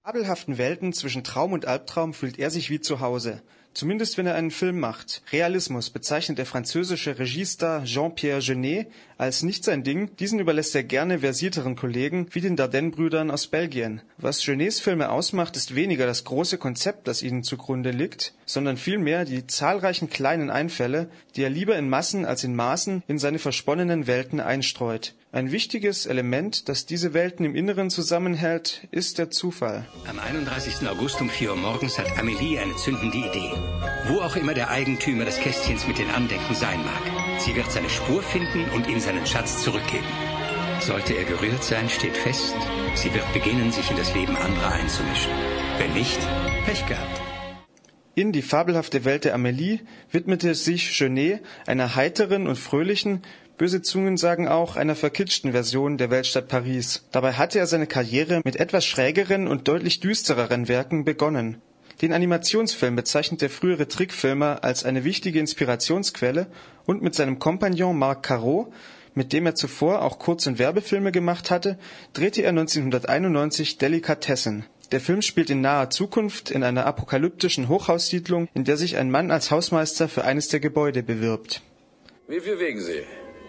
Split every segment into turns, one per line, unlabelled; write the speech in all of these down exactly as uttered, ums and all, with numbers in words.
fabelhaften Welten zwischen Traum und Albtraum fühlt er sich wie zu Hause. Zumindest wenn er einen Film macht. Realismus bezeichnet der französische Regiestar Jean-Pierre Jeunet als nicht sein Ding. Diesen überlässt er gerne versierteren Kollegen wie den Dardenne-Brüdern aus Belgien. Was Jeunets Filme ausmacht, ist weniger das große Konzept, das ihnen zugrunde liegt, sondern vielmehr die zahlreichen kleinen Einfälle, die er lieber in Massen als in Maßen in seine versponnenen Welten einstreut. Ein wichtiges Element, das diese Welten im Inneren zusammenhält, ist der Zufall.
Am einunddreißigsten August um vier Uhr morgens hat Amélie eine zündende Idee. Wo auch immer der Eigentümer des Kästchens mit den Andenken sein mag, sie wird seine Spur finden und ihm seinen Schatz zurückgeben. Sollte er gerührt sein, steht fest, sie wird beginnen, sich in das Leben anderer einzumischen. Wenn nicht, Pech gehabt.
In Die fabelhafte Welt der Amélie widmete sich Jeunet einer heiteren und fröhlichen, böse Zungen sagen auch, einer verkitschten Version der Weltstadt Paris. Dabei hatte er seine Karriere mit etwas schrägeren und deutlich düstereren Werken begonnen. Den Animationsfilm bezeichnet der frühere Trickfilmer als eine wichtige Inspirationsquelle und mit seinem Kompagnon Marc Caro, mit dem er zuvor auch Kurz- und Werbefilme gemacht hatte, drehte er neunzehnhunderteinundneunzig Delikatessen. Der Film spielt in naher Zukunft in einer apokalyptischen Hochhaussiedlung, in der sich ein Mann als Hausmeister für eines der Gebäude bewirbt.
Wie viel wiegen Sie?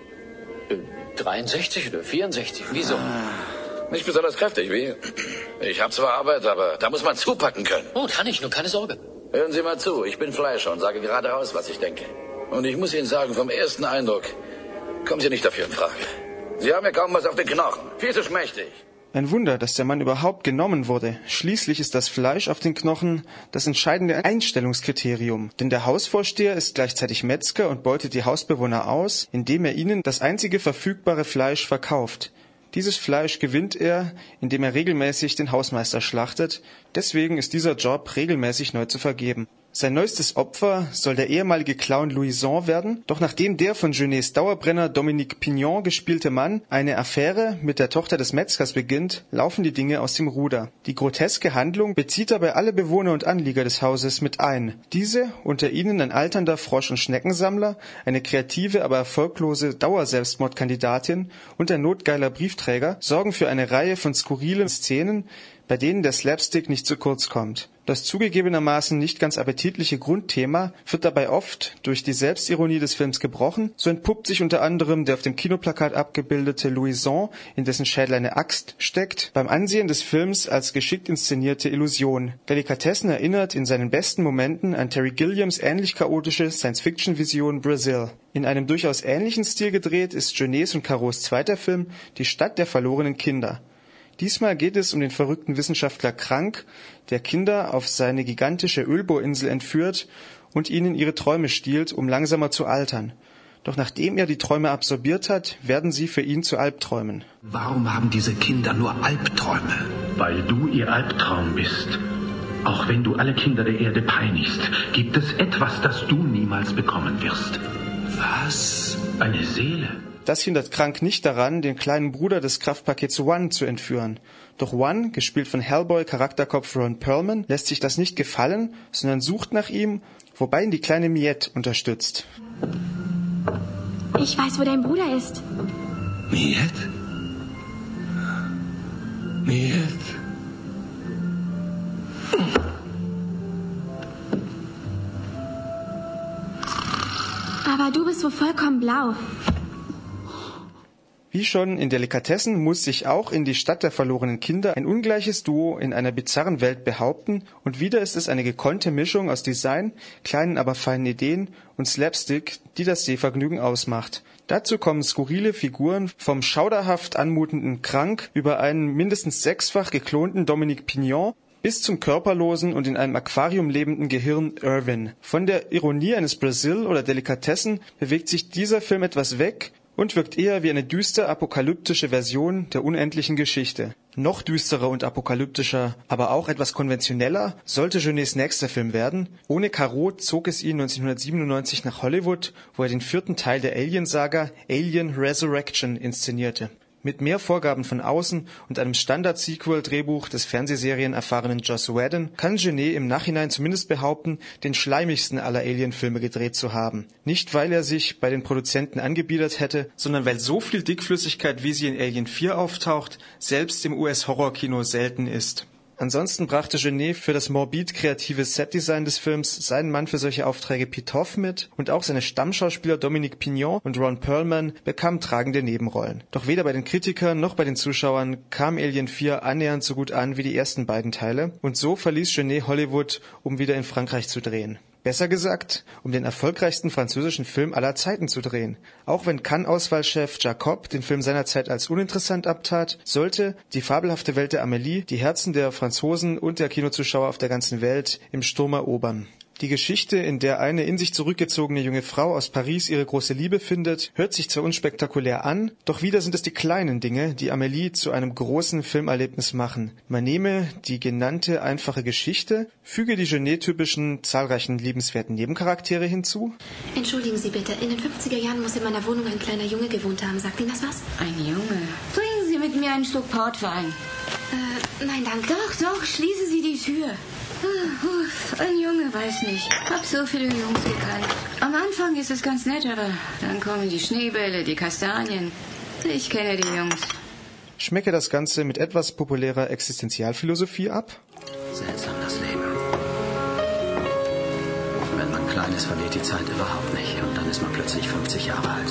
dreiundsechzig oder vierundsechzig, wieso?
Nicht besonders kräftig, wie? Ich habe zwar Arbeit, aber da muss man zupacken können.
Oh, kann ich, nur keine Sorge.
Hören Sie mal zu, ich bin Fleischer und sage gerade raus, was ich denke. Und ich muss Ihnen sagen, vom ersten Eindruck kommen Sie nicht dafür in Frage. Sie haben ja kaum was auf den Knochen, viel zu schmächtig.
Ein Wunder, dass der Mann überhaupt genommen wurde. Schließlich ist das Fleisch auf den Knochen das entscheidende Einstellungskriterium. Denn der Hausvorsteher ist gleichzeitig Metzger und beutet die Hausbewohner aus, indem er ihnen das einzige verfügbare Fleisch verkauft. Dieses Fleisch gewinnt er, indem er regelmäßig den Hausmeister schlachtet. Deswegen ist dieser Job regelmäßig neu zu vergeben. Sein neuestes Opfer soll der ehemalige Clown Louison werden, doch nachdem der von Jeunets Dauerbrenner Dominique Pignon gespielte Mann eine Affäre mit der Tochter des Metzgers beginnt, laufen die Dinge aus dem Ruder. Die groteske Handlung bezieht dabei alle Bewohner und Anlieger des Hauses mit ein. Diese, unter ihnen ein alternder Frosch- und Schneckensammler, eine kreative, aber erfolglose Dauerselbstmordkandidatin und ein notgeiler Briefträger, sorgen für eine Reihe von skurrilen Szenen, bei denen der Slapstick nicht zu kurz kommt. Das zugegebenermaßen nicht ganz appetitliche Grundthema wird dabei oft durch die Selbstironie des Films gebrochen. So entpuppt sich unter anderem der auf dem Kinoplakat abgebildete Louison, in dessen Schädel eine Axt steckt, beim Ansehen des Films als geschickt inszenierte Illusion. Delikatessen erinnert in seinen besten Momenten an Terry Gilliams ähnlich chaotische Science-Fiction-Vision Brazil. In einem durchaus ähnlichen Stil gedreht ist Jeunets und Caros zweiter Film Die Stadt der verlorenen Kinder. Diesmal geht es um den verrückten Wissenschaftler Krank, der Kinder auf seine gigantische Ölbohrinsel entführt und ihnen ihre Träume stiehlt, um langsamer zu altern. Doch nachdem er die Träume absorbiert hat, werden sie für ihn zu Albträumen.
Warum haben diese Kinder nur Albträume?
Weil du ihr Albtraum bist. Auch wenn du alle Kinder der Erde peinigst, gibt es etwas, das du niemals bekommen wirst.
Was?
Eine Seele.
Das hindert Krank nicht daran, den kleinen Bruder des Kraftpakets One zu entführen. Doch One, gespielt von Hellboy-Charakterkopf Ron Perlman, lässt sich das nicht gefallen, sondern sucht nach ihm, wobei ihn die kleine Miette unterstützt.
Ich weiß, wo dein Bruder ist.
Miette? Miette?
Aber du bist wohl vollkommen blau.
Wie schon in Delikatessen muss sich auch in Die Stadt der verlorenen Kinder ein ungleiches Duo in einer bizarren Welt behaupten, und wieder ist es eine gekonnte Mischung aus Design, kleinen aber feinen Ideen und Slapstick, die das Sehvergnügen ausmacht. Dazu kommen skurrile Figuren vom schauderhaft anmutenden Krank über einen mindestens sechsfach geklonten Dominique Pignon bis zum körperlosen und in einem Aquarium lebenden Gehirn Irwin. Von der Ironie eines Brazil oder Delikatessen bewegt sich dieser Film etwas weg und wirkt eher wie eine düster apokalyptische Version der unendlichen Geschichte. Noch düsterer und apokalyptischer, aber auch etwas konventioneller sollte Jeunets nächster Film werden. Ohne Caro zog es ihn neunzehnhundertsiebenundneunzig nach Hollywood, wo er den vierten Teil der Alien-Saga Alien Resurrection inszenierte. Mit mehr Vorgaben von außen und einem Standard-Sequel-Drehbuch des Fernsehserien-erfahrenen Joss Whedon kann Jeunet im Nachhinein zumindest behaupten, den schleimigsten aller Alien-Filme gedreht zu haben. Nicht, weil er sich bei den Produzenten angebiedert hätte, sondern weil so viel Dickflüssigkeit, wie sie in Alien vier auftaucht, selbst im U S-Horrorkino selten ist. Ansonsten brachte Jeunet für das morbid-kreative Setdesign des Films seinen Mann für solche Aufträge Pete Hoff mit und auch seine Stammschauspieler Dominique Pignon und Ron Perlman bekamen tragende Nebenrollen. Doch weder bei den Kritikern noch bei den Zuschauern kam Alien vier annähernd so gut an wie die ersten beiden Teile und so verließ Jeunet Hollywood, um wieder in Frankreich zu drehen. Besser gesagt, um den erfolgreichsten französischen Film aller Zeiten zu drehen. Auch wenn Cannes-Auswahlchef Jacob den Film seinerzeit als uninteressant abtat, sollte Die fabelhafte Welt der Amélie die Herzen der Franzosen und der Kinozuschauer auf der ganzen Welt im Sturm erobern. Die Geschichte, in der eine in sich zurückgezogene junge Frau aus Paris ihre große Liebe findet, hört sich zwar unspektakulär an, doch wieder sind es die kleinen Dinge, die Amélie zu einem großen Filmerlebnis machen. Man nehme die genannte einfache Geschichte, füge die Jeunet-typischen zahlreichen liebenswerten Nebencharaktere hinzu.
Entschuldigen Sie bitte, in den fünfziger Jahren muss in meiner Wohnung ein kleiner Junge gewohnt haben. Sagt Ihnen das was?
Ein Junge? Trinken Sie mit mir einen Schluck Portwein.
Äh, nein, danke.
Doch, doch, schließen Sie die Tür. Uff, ein Junge, weiß nicht. Hab so viele Jungs gekannt. Am Anfang ist es ganz nett, aber dann kommen die Schneebälle, die Kastanien. Ich kenne die Jungs.
Schmecke das Ganze mit etwas populärer Existenzialphilosophie ab?
Seltsam das Leben. Wenn man klein ist, vergeht die Zeit überhaupt nicht. Und dann ist man plötzlich fünfzig Jahre alt.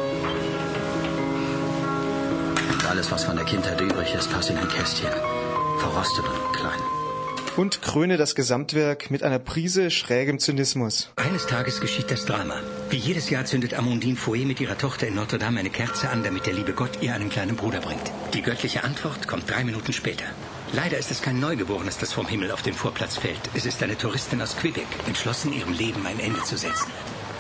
Und alles, was von der Kindheit übrig ist, passt in ein Kästchen. Verrostet und klein.
Und kröne das Gesamtwerk mit einer Prise schrägem Zynismus.
Eines Tages geschieht das Drama. Wie jedes Jahr zündet Amandine Fouet mit ihrer Tochter in Notre Dame eine Kerze an, damit der liebe Gott ihr einen kleinen Bruder bringt. Die göttliche Antwort kommt drei Minuten später. Leider ist es kein Neugeborenes, das vom Himmel auf den Vorplatz fällt. Es ist eine Touristin aus Quebec, entschlossen, ihrem Leben ein Ende zu setzen.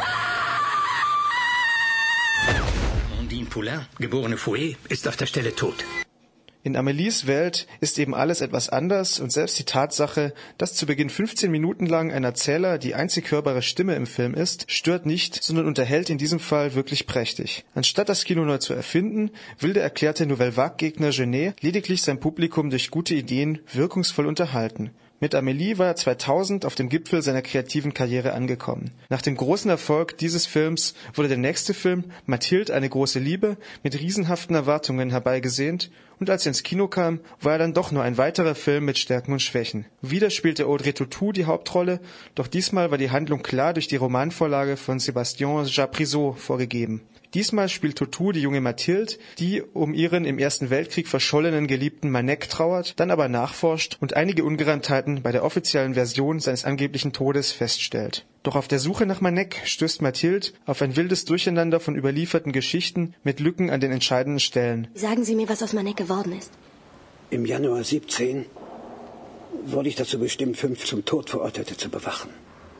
Amandine Poulain, geborene Fouet, ist auf der Stelle tot.
In Amélies Welt ist eben alles etwas anders und selbst die Tatsache, dass zu Beginn fünfzehn Minuten lang ein Erzähler die einzig hörbare Stimme im Film ist, stört nicht, sondern unterhält in diesem Fall wirklich prächtig. Anstatt das Kino neu zu erfinden, will der erklärte Nouvelle Vague-Gegner Jeunet lediglich sein Publikum durch gute Ideen wirkungsvoll unterhalten. Mit Amélie war er zweitausend auf dem Gipfel seiner kreativen Karriere angekommen. Nach dem großen Erfolg dieses Films wurde der nächste Film, Mathilde, eine große Liebe, mit riesenhaften Erwartungen herbeigesehnt, und als er ins Kino kam, war er dann doch nur ein weiterer Film mit Stärken und Schwächen. Wieder spielte Audrey Tautou die Hauptrolle, doch diesmal war die Handlung klar durch die Romanvorlage von Sébastien Japrisot vorgegeben. Diesmal spielt Tautou die junge Mathilde, die um ihren im Ersten Weltkrieg verschollenen Geliebten Manek trauert, dann aber nachforscht und einige Ungereimtheiten bei der offiziellen Version seines angeblichen Todes feststellt. Doch auf der Suche nach Manek stößt Mathilde auf ein wildes Durcheinander von überlieferten Geschichten mit Lücken an den entscheidenden Stellen.
Sagen Sie mir, was aus Manek geworden ist.
Im Januar siebzehn wurde ich dazu bestimmt, fünf zum Tod Verurteilte zu bewachen.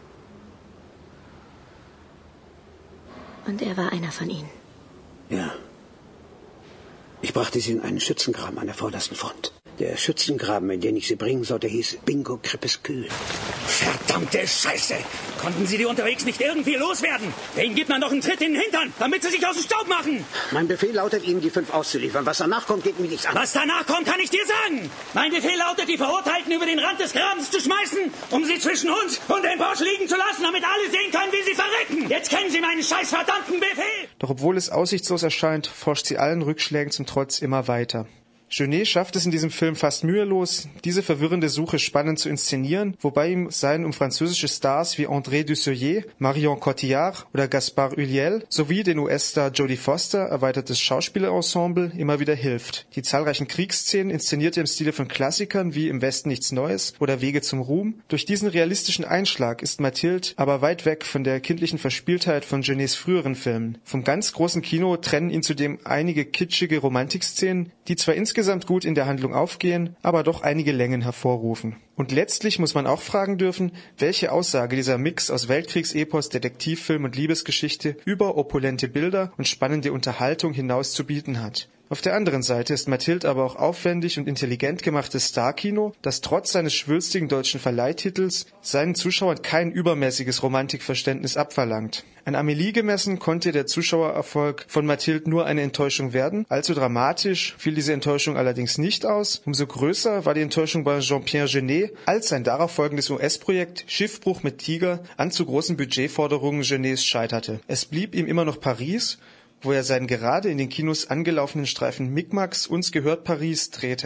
Und er war einer von ihnen?
Ja. Ich brachte sie in einen Schützengraben an der vordersten Front. Der Schützengraben, in den ich sie bringen sollte, hieß Bingo Crepuscule.
Verdammte Scheiße! Konnten Sie die unterwegs nicht irgendwie loswerden? Denen gibt man doch einen Tritt in den Hintern, damit sie sich aus dem Staub machen!
Mein Befehl lautet, Ihnen die fünf auszuliefern. Was danach kommt, geht mich nichts an.
Was danach kommt, kann ich dir sagen! Mein Befehl lautet, die Verurteilten über den Rand des Grabens zu schmeißen, um sie zwischen uns und den Bosch liegen zu lassen, damit alle sehen können, wie sie verrecken! Jetzt kennen Sie meinen scheiß verdammten Befehl!
Doch obwohl es aussichtslos erscheint, forscht sie allen Rückschlägen zum Trotz immer weiter. Jeunet schafft es in diesem Film fast mühelos, diese verwirrende Suche spannend zu inszenieren, wobei ihm sein um französische Stars wie André Dussuyer, Marion Cotillard oder Gaspard Ulliel sowie den U S-Star Jodie Foster erweitertes Schauspielerensemble immer wieder hilft. Die zahlreichen Kriegsszenen inszeniert er im Stile von Klassikern wie Im Westen nichts Neues oder Wege zum Ruhm. Durch diesen realistischen Einschlag ist Mathilde aber weit weg von der kindlichen Verspieltheit von Jeunets früheren Filmen. Vom ganz großen Kino trennen ihn zudem einige kitschige Romantikszenen, die zwar insgesamt insgesamt gut in der Handlung aufgehen, aber doch einige Längen hervorrufen. Und letztlich muss man auch fragen dürfen, welche Aussage dieser Mix aus Weltkriegsepos, Detektivfilm und Liebesgeschichte über opulente Bilder und spannende Unterhaltung hinaus zu bieten hat. Auf der anderen Seite ist Mathilde aber auch aufwendig und intelligent gemachtes Starkino, das trotz seines schwülstigen deutschen Verleihtitels seinen Zuschauern kein übermäßiges Romantikverständnis abverlangt. An Amélie gemessen konnte der Zuschauererfolg von Mathilde nur eine Enttäuschung werden. Allzu dramatisch fiel diese Enttäuschung allerdings nicht aus. Umso größer war die Enttäuschung bei Jean-Pierre Jeunet, als sein darauf folgendes U S-Projekt Schiffbruch mit Tiger an zu großen Budgetforderungen Jeunets scheiterte. Es blieb ihm immer noch Paris, wo er seinen gerade in den Kinos angelaufenen Streifen Micmacs Uns gehört Paris drehte.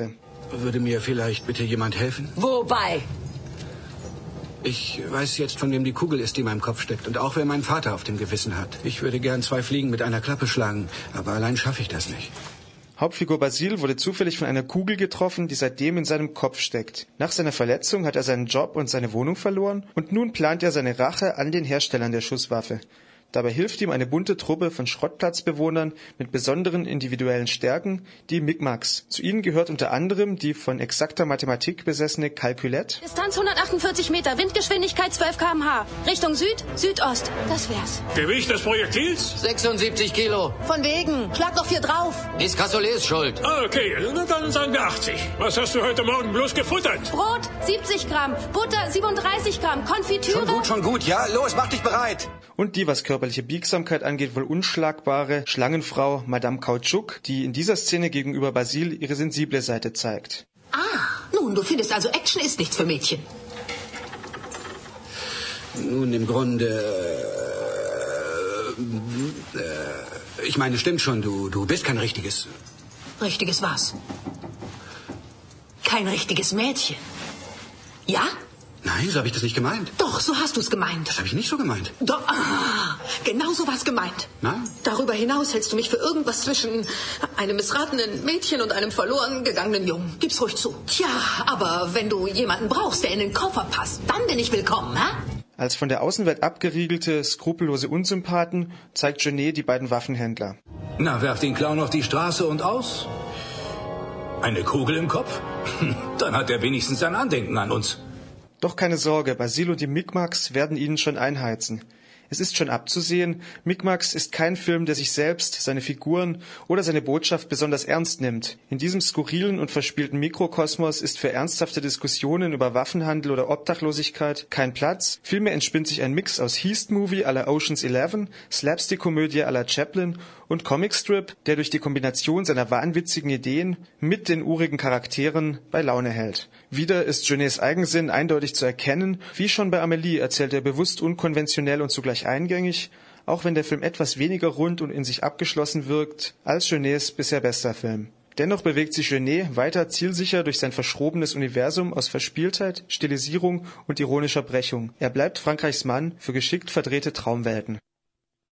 Würde mir vielleicht bitte jemand helfen?
Wobei?
Ich weiß jetzt, von wem die Kugel ist, die in meinem Kopf steckt. Und auch, wer meinen Vater auf dem Gewissen hat. Ich würde gern zwei Fliegen mit einer Klappe schlagen, aber allein schaffe ich das nicht.
Hauptfigur Basil wurde zufällig von einer Kugel getroffen, die seitdem in seinem Kopf steckt. Nach seiner Verletzung hat er seinen Job und seine Wohnung verloren und nun plant er seine Rache an den Herstellern der Schusswaffe. Dabei hilft ihm eine bunte Truppe von Schrottplatzbewohnern mit besonderen individuellen Stärken, die Micmacs. Zu ihnen gehört unter anderem die von exakter Mathematik besessene Calculette.
Distanz hundertachtundvierzig Meter, Windgeschwindigkeit zwölf Kilometer pro Stunde. Richtung Süd, Südost. Das wär's.
Gewicht des Projektils?
sechsundsiebzig Kilo.
Von wegen. Schlag noch vier drauf.
Ist Cassoulet schuld.
Ah, okay, na dann sagen wir achtzig. Was hast du heute Morgen bloß gefuttert?
Brot, siebzig Gramm. Butter, siebenunddreißig Gramm. Konfitüre.
Schon gut, schon gut. Ja, los, mach dich bereit.
Und die, was körperliche Biegsamkeit angeht, wohl unschlagbare Schlangenfrau Madame Kautschuk, die in dieser Szene gegenüber Basil ihre sensible Seite zeigt.
Ah, nun, du findest also, Action ist nichts für Mädchen.
Nun, im Grunde... Äh, äh, ich meine, stimmt schon, du, du bist kein richtiges...
Richtiges was? Kein richtiges Mädchen. Ja?
Nein, so habe ich das nicht gemeint.
Doch, so hast du es gemeint.
Das habe ich nicht so gemeint.
Doch, ah, genau so war es gemeint.
Nein?
Darüber hinaus hältst du mich für irgendwas zwischen einem missratenen Mädchen und einem verloren gegangenen Jungen. Gib's ruhig zu. Tja, aber wenn du jemanden brauchst, der in den Koffer passt, dann bin ich willkommen, hä?
Als von der Außenwelt abgeriegelte, skrupellose Unsympathen zeigt Jeunet die beiden Waffenhändler.
Na, werf den Clown auf die Straße und aus. Eine Kugel im Kopf? Dann hat er wenigstens ein Andenken an uns.
Doch keine Sorge, Basil und die Micmacs werden ihnen schon einheizen. Es ist schon abzusehen, Micmacs ist kein Film, der sich selbst, seine Figuren oder seine Botschaft besonders ernst nimmt. In diesem skurrilen und verspielten Mikrokosmos ist für ernsthafte Diskussionen über Waffenhandel oder Obdachlosigkeit kein Platz. Vielmehr entspinnt sich ein Mix aus Heist-Movie à la Ocean's Eleven, Slapstick-Komödie à la Chaplin und Comicstrip, der durch die Kombination seiner wahnwitzigen Ideen mit den urigen Charakteren bei Laune hält. Wieder ist Jeunets Eigensinn eindeutig zu erkennen. Wie schon bei Amélie erzählt er bewusst unkonventionell und zugleich eingängig, auch wenn der Film etwas weniger rund und in sich abgeschlossen wirkt als Jeunets bisher bester Film. Dennoch bewegt sich Jeunet weiter zielsicher durch sein verschrobenes Universum aus Verspieltheit, Stilisierung und ironischer Brechung. Er bleibt Frankreichs Mann für geschickt verdrehte Traumwelten.